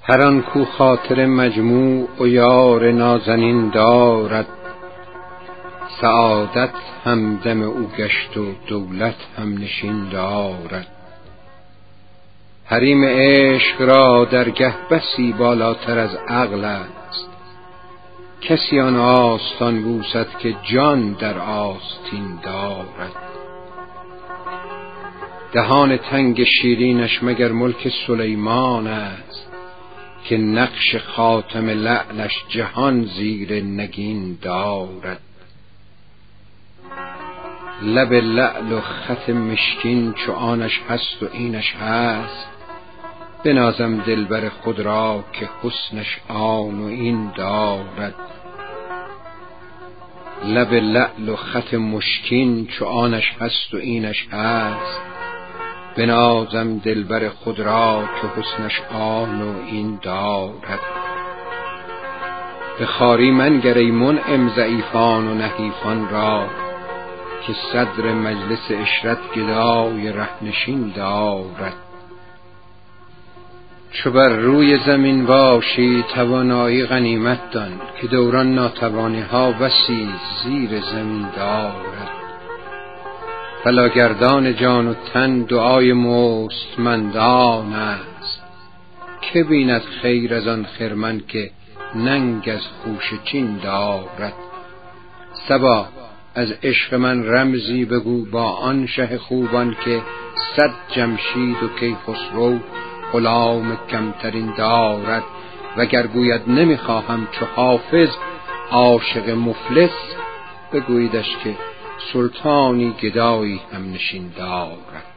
هر آن کو خاطر مجموع و یار نازنین دارد، سعادت همدم او گشت و دولت هم نشین دارد. حریم عشق را درگه بسی بالاتر از عقل است، کسی آن آستان بوسد که جان در آستین دارد. دهان تنگ شیرینش مگر ملک سلیمان است، که نقش خاتم لعلش جهان زیر نگین دارد. لب لعل و خط مشکین چو آنش هست و اینش هست، بنازم دلبر خود را که حسنش آن و این دارد. لب لعل و خط مشکین چو آنش هست و اینش هست، بنازم دلبر خود را که حسنش آن و این دارد. به خواری منگر ای منعم ضعیفان و نحیفان را، که صدر مجلس عشرت گدای رهنشین دارد. چو بر روی زمین باشی توانایی غنیمت دان، که دوران ناتوانی ها بسی زیر زمین دارد. فلاگردان جان و تن دعای مستمندان است، که بیند خیر از آن خرمن که ننگ از خوشه چین دارد. صبا از عشق من رمزی بگو با آن شه خوبان، که صد جمشید و کیخسرو غلام کمترین دارد. وگر گوید نمیخواهم چو حافظ عاشق مفلس، بگویدش که سلطانی گدایی هم نشین دارد.